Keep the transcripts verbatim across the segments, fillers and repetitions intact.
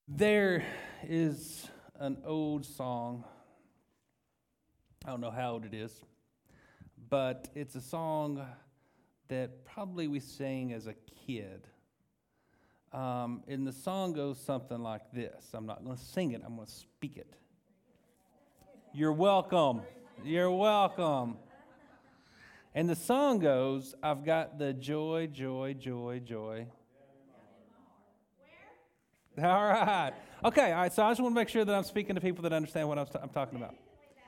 There is an old song. I don't know how old it is, but it's a song that probably we sang as a kid. Um, and the song goes something like this. I'm not going to sing it, I'm going to speak it. You're welcome. You're welcome. And the song goes, I've got the joy, joy, joy, joy. Where? All right. Okay, all right, so I just want to make sure that I'm speaking to people that understand what I'm, t- I'm talking about.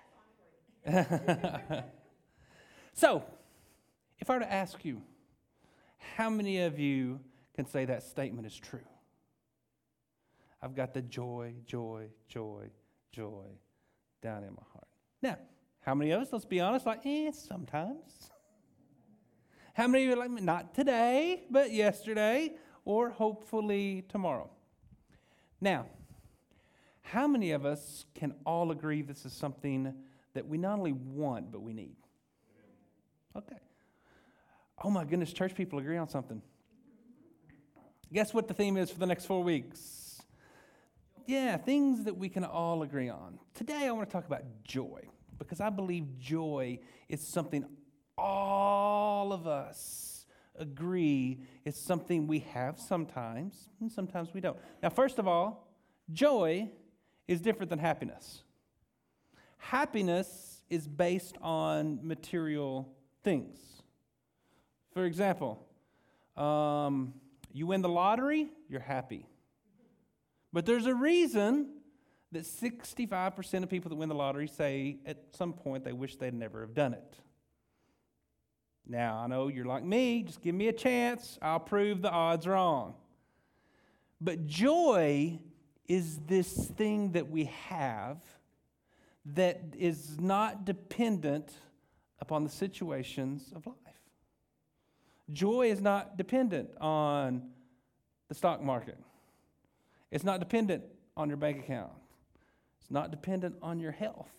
So, if I were to ask you, how many of you can say that statement is true? I've got the joy, joy, joy, joy down in my heart. Now, how many of us, let's be honest, like, eh, sometimes. How many of you are like, not today, but yesterday, or hopefully tomorrow? Now, how many of us can all agree this is something that we not only want, but we need? Okay. Oh my goodness, church people agree on something. Guess what the theme is for the next four weeks? Yeah, things that we can all agree on. Today I want to talk about joy, because I believe joy is something all of us agree is something we have sometimes, and sometimes we don't. Now, first of all, joy is different than happiness. Happiness is based on material things. For example, um, you win the lottery, you're happy. But there's a reason that sixty-five percent of people that win the lottery say at some point they wish they'd never have done it. Now, I know you're like me, just give me a chance, I'll prove the odds wrong. But joy is this thing that we have that is not dependent upon the situations of life. Joy is not dependent on the stock market. It's not dependent on your bank account. It's not dependent on your health.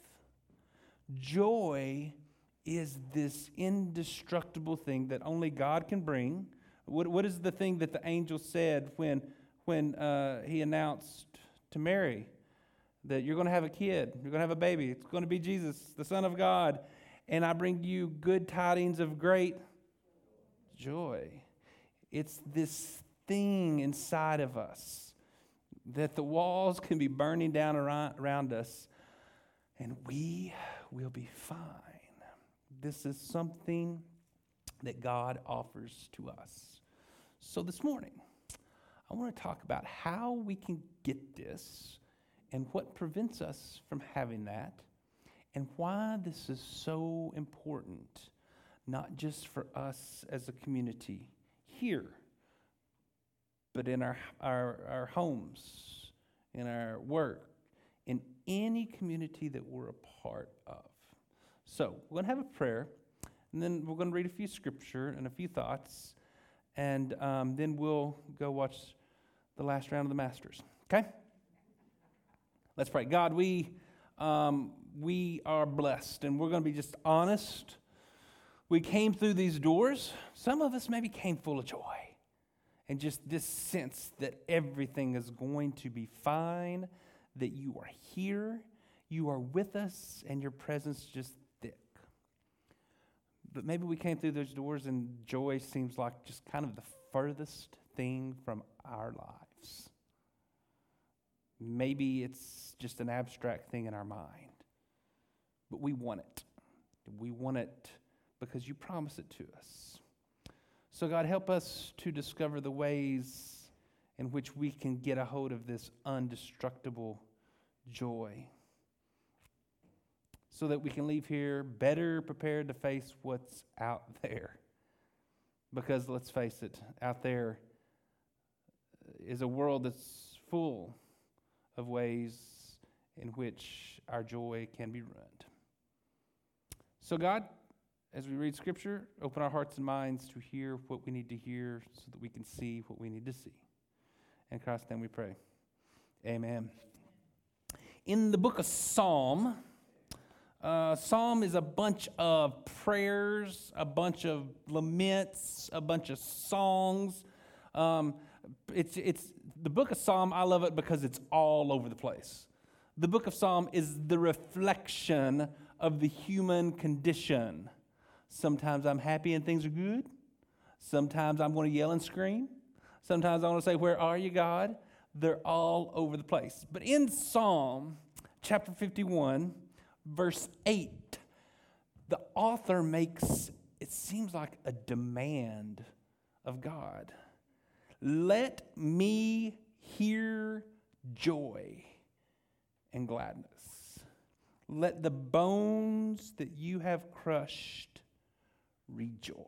Joy is this indestructible thing that only God can bring. What, what is the thing that the angel said when, when uh, he announced to Mary that you're going to have a kid, you're going to have a baby, it's going to be Jesus, the Son of God, and I bring you good tidings of great joy. It's this thing inside of us that the walls can be burning down around, around us, and we will be fine. This is something that God offers to us. So this morning, I want to talk about how we can get this and what prevents us from having that and why this is so important, not just for us as a community here, but in our, our, our homes, in our work, in any community that we're a part of. So we're going to have a prayer, and then we're going to read a few scripture and a few thoughts, and um, then we'll go watch the last round of the Masters. Okay? Let's pray. God, we um, we are blessed, and we're going to be just honest. We came through these doors. Some of us maybe came full of joy, and just this sense that everything is going to be fine, that you are here, you are with us, and your presence just thick. But maybe we came through those doors and joy seems like just kind of the furthest thing from our lives. Maybe it's just an abstract thing in our mind. But we want it. We want it because you promise it to us. So God, help us to discover the ways in which we can get a hold of this indestructible joy, so that we can leave here better prepared to face what's out there. Because let's face it, out there is a world that's full of ways in which our joy can be ruined. So God, as we read Scripture, open our hearts and minds to hear what we need to hear so that we can see what we need to see. In Christ's name we pray. Amen. In the book of Psalm, uh, Psalm is a bunch of prayers, a bunch of laments, a bunch of songs. Um, it's it's The book of Psalm, I love it because it's all over the place. The book of Psalm is the reflection of the human condition. Sometimes I'm happy and things are good. Sometimes I'm going to yell and scream. Sometimes I want to say, where are you, God? They're all over the place. But in Psalm chapter fifty-one, verse eight, the author makes, it seems like a demand of God. Let me hear joy and gladness. Let the bones that you have crushed rejoice.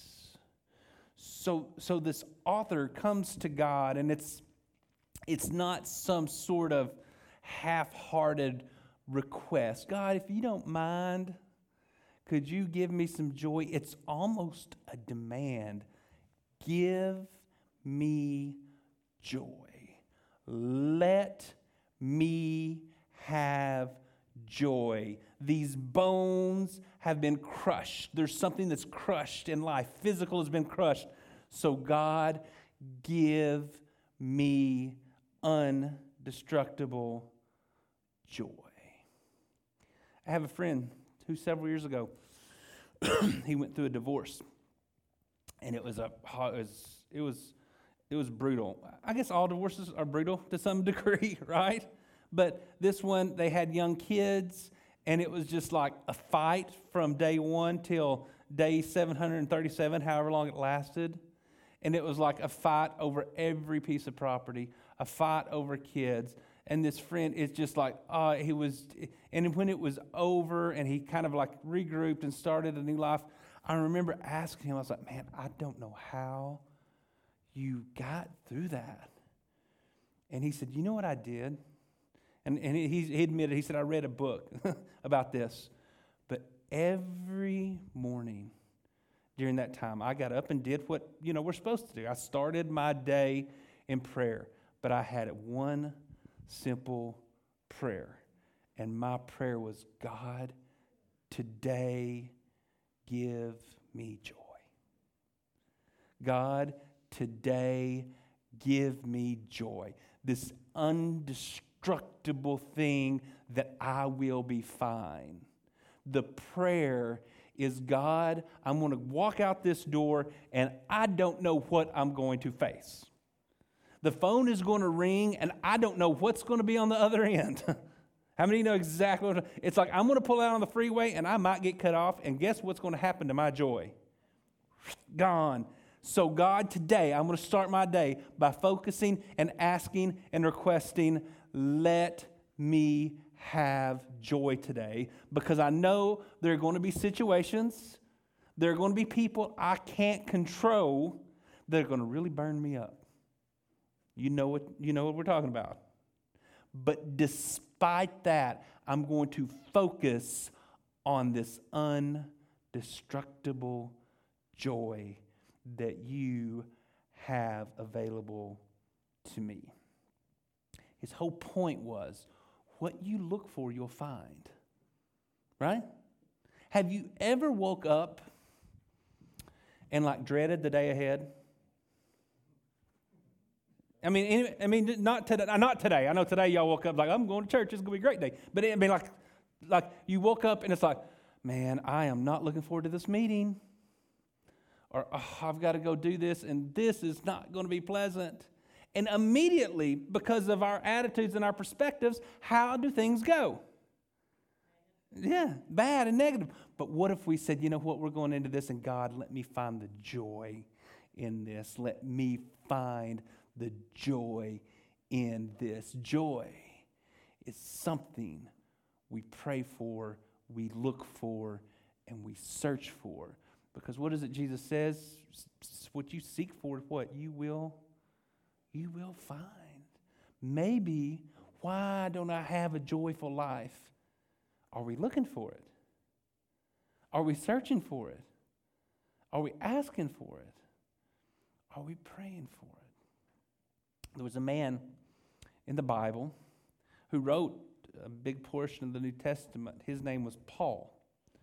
So, so this author comes to God, and it's it's not some sort of half-hearted request. God, if you don't mind, could you give me some joy? It's almost a demand. Give me joy. Let me have joy. These bones have been crushed. There's something that's crushed in life. Physical has been crushed. So God, give me undestructible joy. I have a friend who several years ago, he went through a divorce. And it was a it was it was it was brutal. I guess all divorces are brutal to some degree, right? But this one, they had young kids, and it was just like a fight from day one till day seven hundred thirty-seven, however long it lasted. And it was like a fight over every piece of property, a fight over kids. And this friend is just like, uh, he was, and when it was over and he kind of like regrouped and started a new life, I remember asking him, I was like, man, I don't know how you got through that. And he said, you know what I did? And, and he, he admitted, he said, I read a book about this. But every morning during that time, I got up and did what, you know, we're supposed to do. I started my day in prayer. But I had one simple prayer. And my prayer was, God, today, give me joy. God, today, give me joy. This indestructible thing that I will be fine. The prayer is, God, I'm going to walk out this door and I don't know what I'm going to face. The phone is going to ring and I don't know what's going to be on the other end. How many know exactly what it's like? I'm going to pull out on the freeway and I might get cut off, and guess what's going to happen to my joy? Gone. So God, today, I'm going to start my day by focusing and asking and requesting, let me have joy today, because I know there are going to be situations, there are going to be people I can't control that are going to really burn me up. You know what, you know what we're talking about. But despite that, I'm going to focus on this indestructible joy that you have available to me. His whole point was, what you look for, you'll find. Right? Have you ever woke up and like dreaded the day ahead? I mean, I mean, not today. Not today. I know today y'all woke up like, I'm going to church. It's going to be a great day. But I mean, like, like you woke up and it's like, man, I am not looking forward to this meeting. Or oh, I've got to go do this, and this is not going to be pleasant. And immediately, because of our attitudes and our perspectives, how do things go? Yeah, bad and negative. But what if we said, you know what, we're going into this, and God, let me find the joy in this. Let me find the joy in this. Joy is something we pray for, we look for, and we search for. Because what is it Jesus says? What you seek for, what you will, you will find. Maybe, why don't I have a joyful life? Are we looking for it? Are we searching for it? Are we asking for it? Are we praying for it? There was a man in the Bible who wrote a big portion of the New Testament. His name was Paul.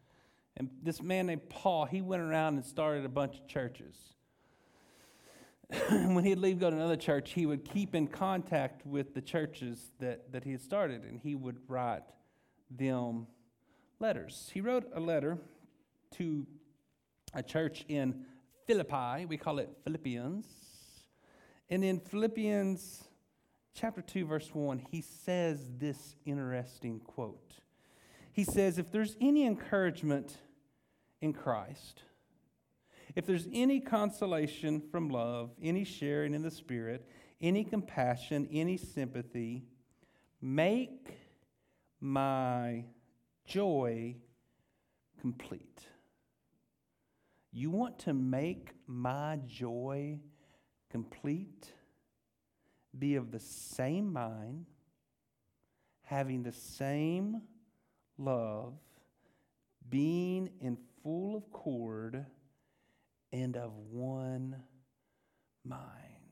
And this man named Paul, he went around and started a bunch of churches. when he'd leave, go to another church, he would keep in contact with the churches that, that he had started, and he would write them letters. He wrote a letter to a church in Philippi. We call it Philippians. And in Philippians chapter two, verse one, he says this interesting quote. He says, if there's any encouragement in Christ, if there's any consolation from love, any sharing in the Spirit, any compassion, any sympathy, make my joy complete. You want to make my joy complete? Be of the same mind, having the same love, being in full accord, and of one mind.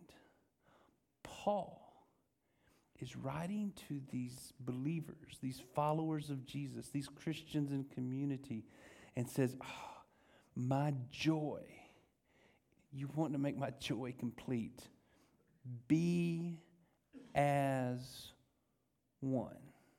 Paul is writing to these believers, these followers of Jesus, these Christians in community, and says, oh, my joy, you want to make my joy complete. Be as one.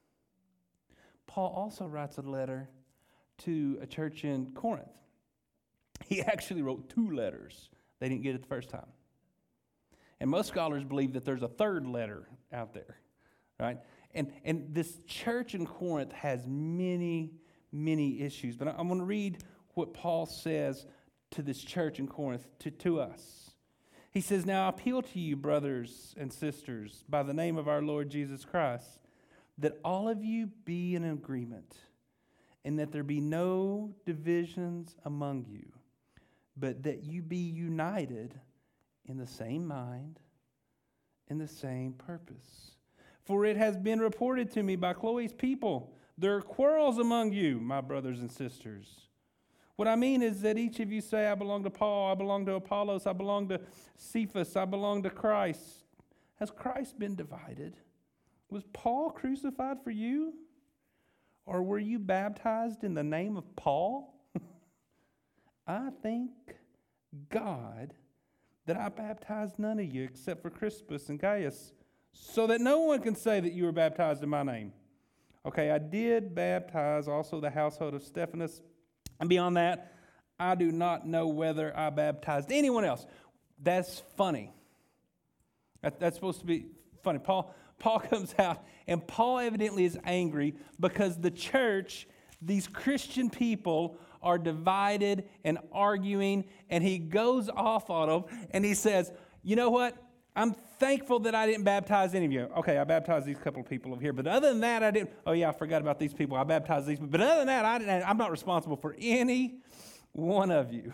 Paul also writes a letter to a church in Corinth. He actually wrote two letters. They didn't get it the first time. And most scholars believe that there's a third letter out there, right? And, and this church in Corinth has many, many issues. But I'm going to read what Paul says to this church in Corinth, to, to us. He says, now I appeal to you, brothers and sisters, by the name of our Lord Jesus Christ, that all of you be in agreement, and that there be no divisions among you, but that you be united in the same mind, in the same purpose. For it has been reported to me by Chloe's people, there are quarrels among you, my brothers and sisters. What I mean is that each of you say, I belong to Paul, I belong to Apollos, I belong to Cephas, I belong to Christ. Has Christ been divided? Was Paul crucified for you? Or were you baptized in the name of Paul? I thank God that I baptized none of you except for Crispus and Gaius, so that no one can say that you were baptized in my name. Okay, I did baptize also the household of Stephanas, and beyond that, I do not know whether I baptized anyone else. That's funny. That, that's supposed to be funny. Paul, Paul comes out, and Paul evidently is angry because the church, these Christian people, are divided and arguing, and he goes off on them, and he says, you know what? I'm thankful that I didn't baptize any of you. Okay, I baptized these couple of people over here, but other than that, I didn't. Oh yeah, I forgot about these people. I baptized these, but other than that, I didn't, I'm not responsible for any one of you.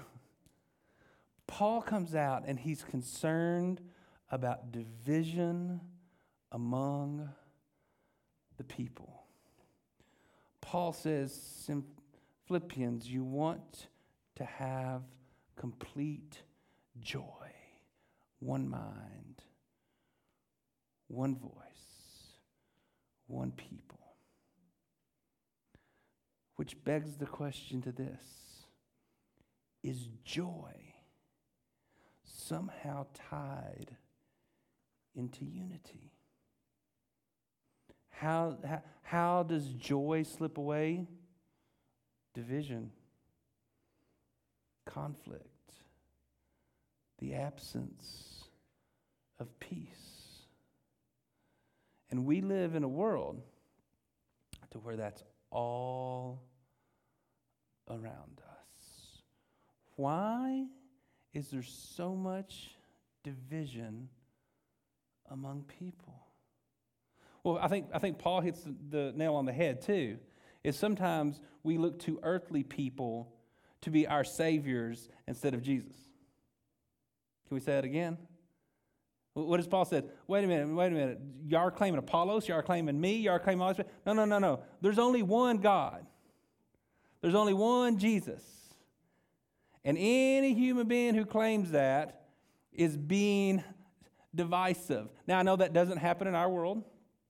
Paul comes out, and he's concerned about division among the people. Paul says in Philippians, you want to have complete joy, one mind, one voice, one people. Which begs the question to this: is joy somehow tied into unity? How, how, how does joy slip away? Division, conflict, the absence of peace. And we live in a world to where that's all around us. Why is there so much division among people? Well, I think I think Paul hits the, the nail on the head too. Is sometimes we look to earthly people to be our saviors instead of Jesus. Can we say that again? What does Paul say? Wait a minute, wait a minute. Y'all are claiming Apollos, y'all are claiming me, y'all are claiming all this. No, no, no, no. There's only one God. There's only one Jesus. And any human being who claims that is being divisive. Now, I know that doesn't happen in our world.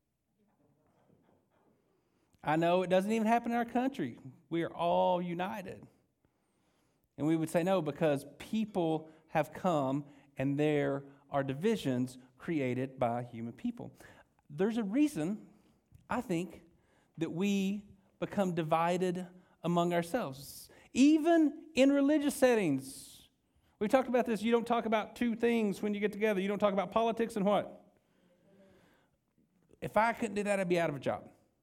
I know it doesn't even happen in our country. We are all united. And we would say no, because people have come and there are divisions created by human people. There's a reason, I think, that we become divided among ourselves. Even in religious settings. We talked about this. You don't talk about two things when you get together. You don't talk about politics and what? If I couldn't do that, I'd be out of a job.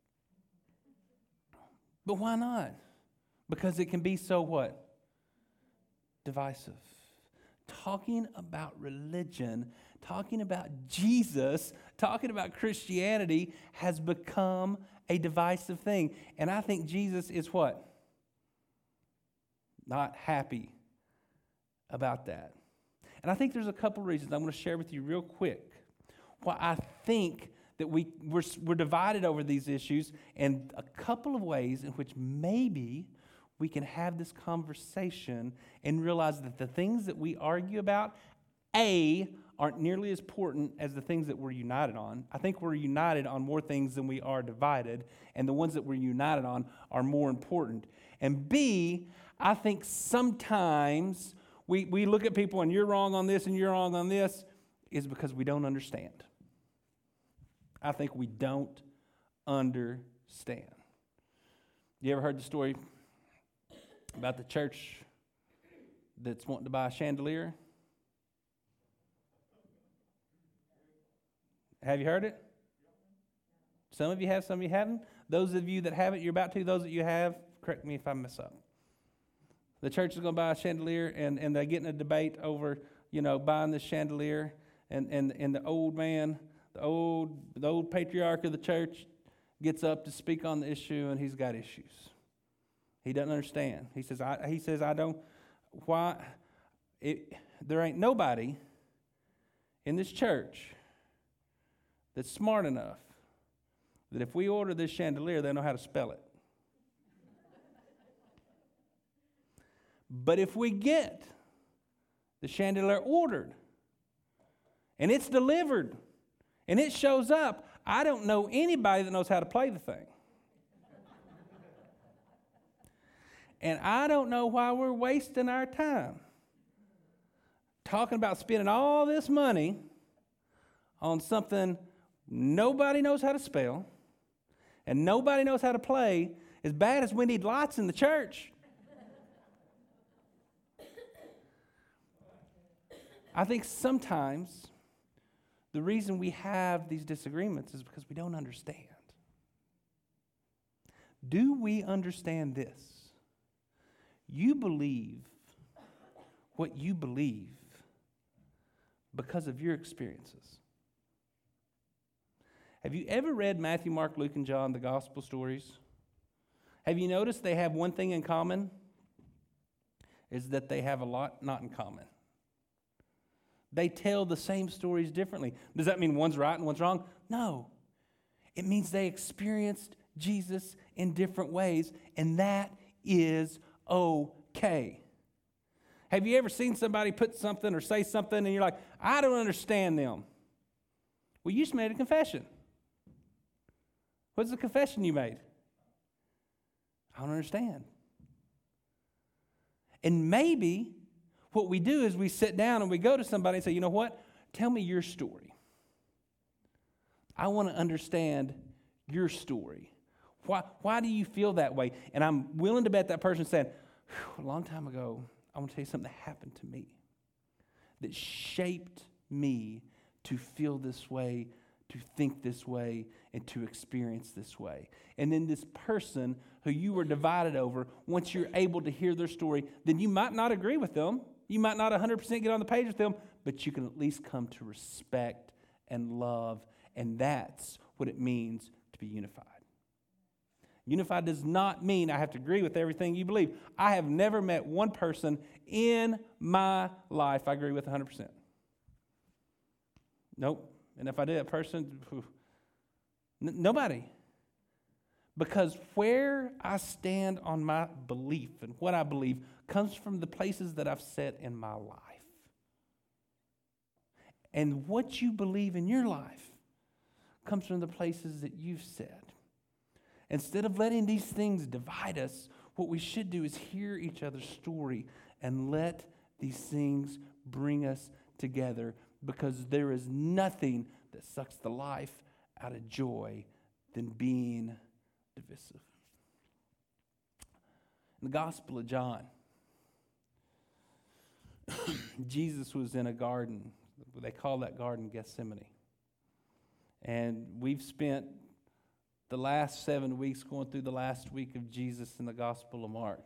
But why not? Because it can be so what? Divisive. Talking about religion, talking about Jesus, talking about Christianity has become a divisive thing. And I think Jesus is what? Not happy about that. And I think there's a couple reasons I'm going to share with you real quick why I think that we, we're, we're divided over these issues, and a couple of ways in which maybe we can have this conversation and realize that the things that we argue about, A, aren't nearly as important as the things that we're united on. I think we're united on more things than we are divided, and the ones that we're united on are more important. And B, I think sometimes we, we look at people and you're wrong on this and you're wrong on this is because we don't understand. I think we don't understand. You ever heard the story about the church that's wanting to buy a chandelier? Have you heard it? Some of you have, some of you haven't. Those of you that haven't, you're about to. Those that you have, correct me if I mess up. The church is going to buy a chandelier, and, and they get in a debate over, you know, buying this chandelier, and, and, and the old man, the old, the old patriarch of the church gets up to speak on the issue, and he's got issues. He doesn't understand. He says, I, he says, I don't, why, it, there ain't nobody in this church that's smart enough that if we order this chandelier, they know how to spell it. But if we get the chandelier ordered and it's delivered and it shows up, I don't know anybody that knows how to play the thing. And I don't know why we're wasting our time talking about spending all this money on something nobody knows how to spell and nobody knows how to play, as bad as we need lights in the church. I think sometimes the reason we have these disagreements is because we don't understand. Do we understand this? You believe what you believe because of your experiences. Have you ever read Matthew, Mark, Luke, and John, the gospel stories? Have you noticed they have one thing in common? Is that they have a lot not in common. They tell the same stories differently. Does that mean one's right and one's wrong? No. It means they experienced Jesus in different ways, and that is okay. Have you ever seen somebody put something or say something and you're like, I don't understand them? Well, you just made a confession. What's the confession you made? I don't understand. And maybe what we do is we sit down and we go to somebody and say, you know what? Tell me your story. I want to understand your story. Why, why do you feel that way? And I'm willing to bet that person said, a long time ago, I want to tell you something that happened to me that shaped me to feel this way, to think this way, and to experience this way. And then this person who you were divided over, once you're able to hear their story, then you might not agree with them. You might not one hundred percent get on the page with them, but you can at least come to respect and love, and that's what it means to be unified. Unified does not mean I have to agree with everything you believe. I have never met one person in my life I agree with one hundred percent. Nope. And if I did, that person, n- nobody. Because where I stand on my belief and what I believe comes from the places that I've set in my life. And what you believe in your life comes from the places that you've set. Instead of letting these things divide us, what we should do is hear each other's story and let these things bring us together, because there is nothing that sucks the life out of joy than being divisive. In the Gospel of John, Jesus was in a garden. They call that garden Gethsemane. And we've spent the last seven weeks going through the last week of Jesus in the Gospel of Mark.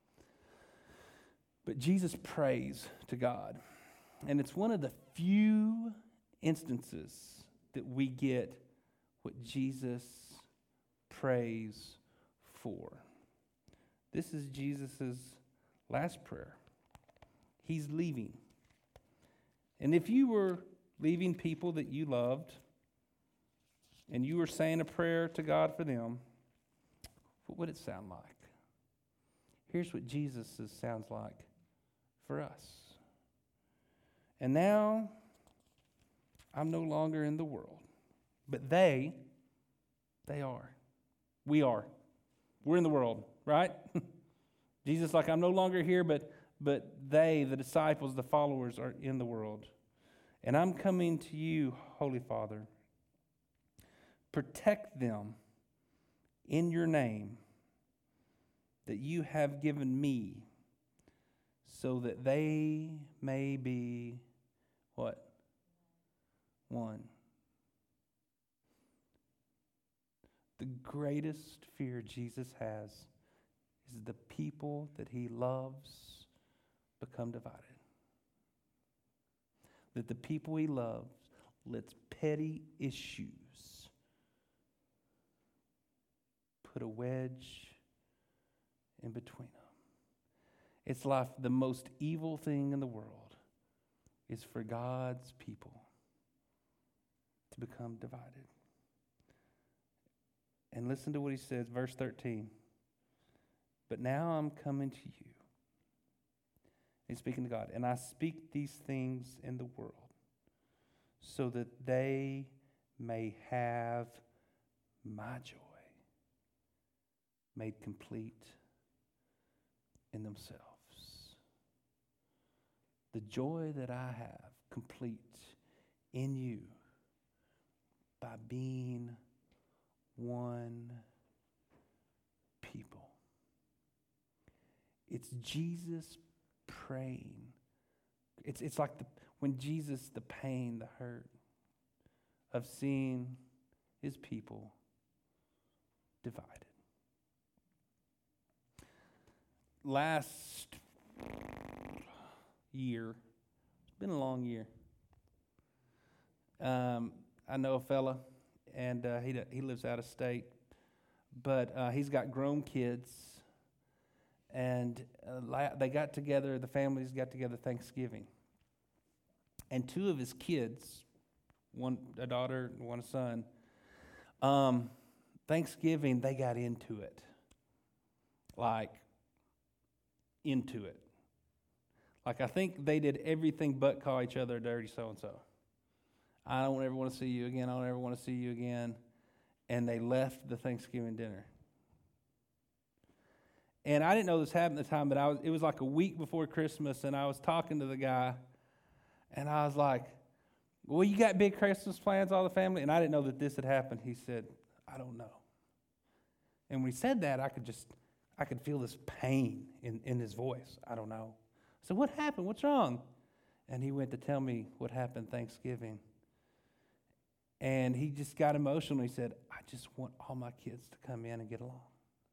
But Jesus prays to God. And it's one of the few instances that we get what Jesus prays for. This is Jesus' last prayer. He's leaving. And if you were leaving people that you loved, and you were saying a prayer to God for them, what would it sound like? Here's what Jesus' sounds like for us. And now, I'm no longer in the world, but they, they are. We are. We're in the world, right? Jesus, like, I'm no longer here, but but they, the disciples, the followers, are in the world. And I'm coming to you, Holy Father. Protect them in your name that you have given me, so that they may be, what? One. The greatest fear Jesus has is the people that he loves become divided. That the people he loves lets petty issues put a wedge in between them. It's like the most evil thing in the world is for God's people to become divided. And listen to what he says, verse thirteen. But now I'm coming to you. He's speaking to God. And I speak these things in the world so that they may have my joy made complete in themselves. The joy that I have complete in you by being one people. It's Jesus praying. It's it's like the, when Jesus, the pain, the hurt of seeing his people divided. Last year, it's been a long year. Um, I know a fella, and uh, he he lives out of state, but uh, he's got grown kids. And uh, they got together, the families got together Thanksgiving. And two of his kids, one a daughter and one a son, um, Thanksgiving, they got into it. Like, into it. Like, I think they did everything but call each other a dirty so-and-so. I don't ever want to see you again. I don't ever want to see you again. And they left the Thanksgiving dinner. And I didn't know this happened at the time, but I was, it was like a week before Christmas, and I was talking to the guy, and I was like, well, you got big Christmas plans, all the family? And I didn't know that this had happened. He said, I don't know. And when he said that, I could just, I could feel this pain in, in his voice. I don't know. So what happened? What's wrong? And he went to tell me what happened Thanksgiving. And he just got emotional. He said, I just want all my kids to come in and get along.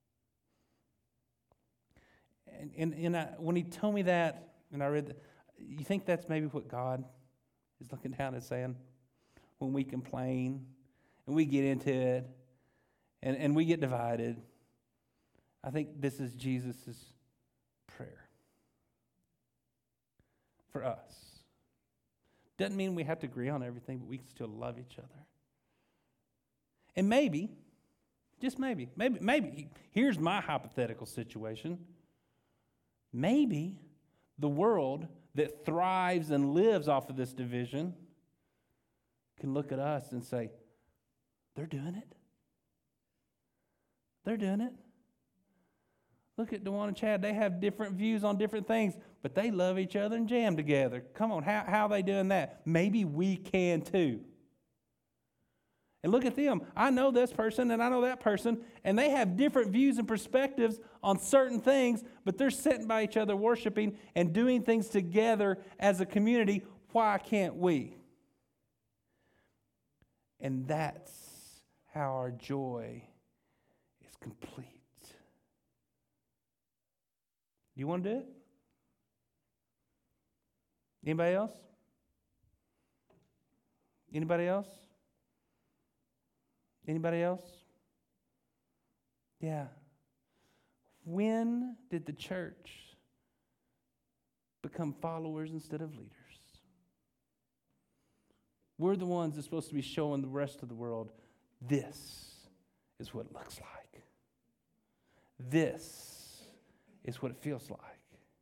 And, and, and I, when he told me that, and I read that, you think that's maybe what God is looking down and saying? When we complain, and we get into it, and, and we get divided, I think this is Jesus' prayer for us. Doesn't mean we have to agree on everything, but we can still love each other. And maybe, just maybe, maybe, maybe, here's my hypothetical situation. Maybe the world that thrives and lives off of this division can look at us and say, they're doing it. They're doing it. Look at Dewan and Chad. They have different views on different things, but they love each other and jam together. Come on, how, how are they doing that? Maybe we can too. And look at them. I know this person and I know that person, and they have different views and perspectives on certain things, but they're sitting by each other worshiping and doing things together as a community. Why can't we? And that's how our joy is complete. You want to do it? Anybody else? Anybody else? Anybody else? Yeah. When did the church become followers instead of leaders? We're the ones that's supposed to be showing the rest of the world, this is what it looks like. This is what it feels like.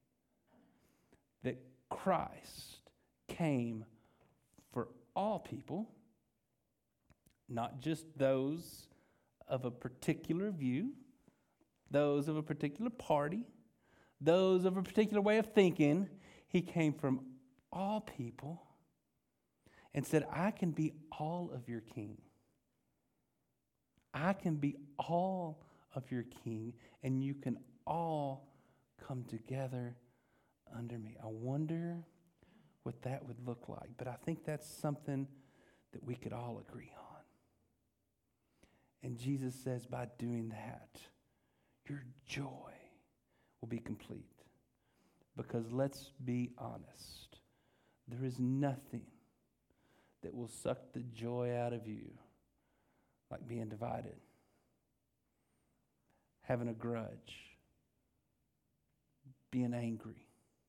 That Christ came for all people, not just those of a particular view, those of a particular party, those of a particular way of thinking. He came from all people and said, I can be all of your king. I can be all of your king, and you can all come together under me. I wonder what that would look like. But I think that's something that we could all agree on. And Jesus says, by doing that, your joy will be complete. Because let's be honest, there is nothing that will suck the joy out of you like being divided, having a grudge, being angry.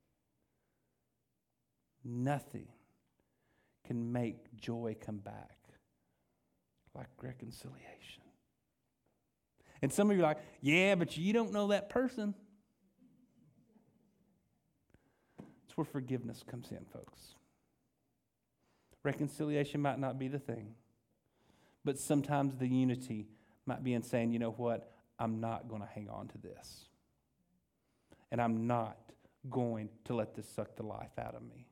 Nothing can make joy come back like reconciliation. And some of you are like, yeah, but you don't know that person. It's where forgiveness comes in, folks. Reconciliation might not be the thing, but sometimes the unity might be in saying, you know what, I'm not going to hang on to this. And I'm not going to let this suck the life out of me.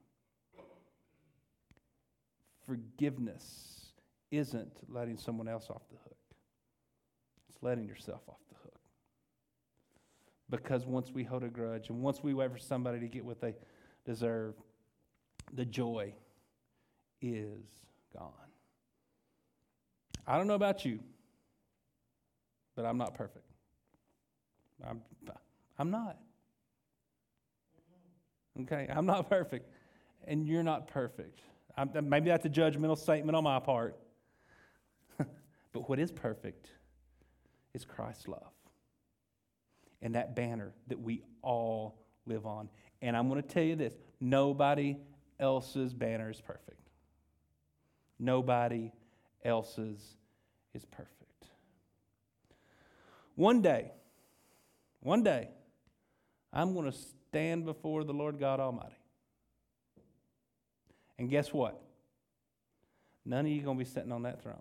Forgiveness isn't letting someone else off the hook. It's letting yourself off the hook. Because once we hold a grudge and once we wait for somebody to get what they deserve, the joy is gone. I don't know about you, but I'm not perfect. I'm, I'm not. Okay, I'm not perfect, and you're not perfect. I'm, maybe that's a judgmental statement on my part. But what is perfect is Christ's love and that banner that we all live on. And I'm going to tell you this, nobody else's banner is perfect. Nobody else's is perfect. One day, one day, I'm going to stand before the Lord God Almighty. And guess what? None of you are going to be sitting on that throne.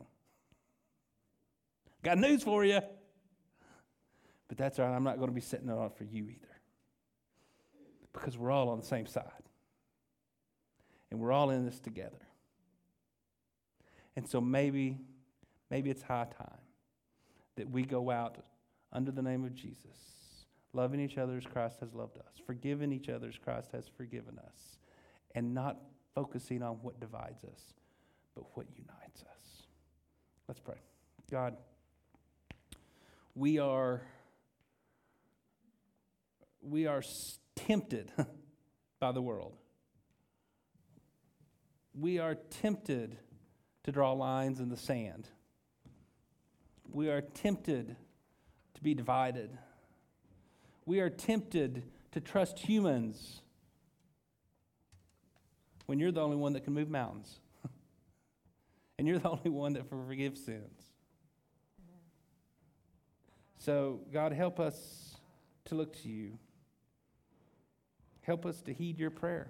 Got news for you. But that's all right. I'm not going to be sitting on it for you either. Because we're all on the same side. And we're all in this together. And so maybe, maybe it's high time that we go out under the name of Jesus, loving each other as Christ has loved us, forgiving each other as Christ has forgiven us, and not focusing on what divides us, but what unites us. Let's pray. God, we are, we are tempted by the world. We are tempted to draw lines in the sand. We are tempted to be divided. We are tempted to trust humans when you're the only one that can move mountains. And you're the only one that forgives sins. So, God, help us to look to you. Help us to heed your prayer.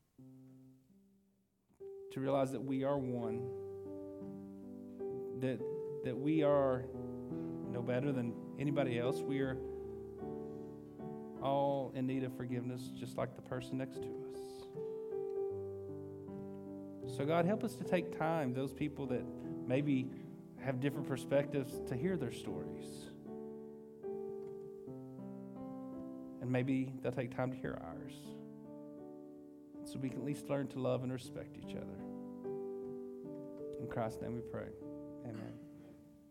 To realize that we are one. That, that we are no better than anybody else. We are all in need of forgiveness, just like the person next to us. So God, help us to take time, those people that maybe have different perspectives, to hear their stories. And maybe they'll take time to hear ours, so we can at least learn to love and respect each other. In Christ's name we pray. Amen.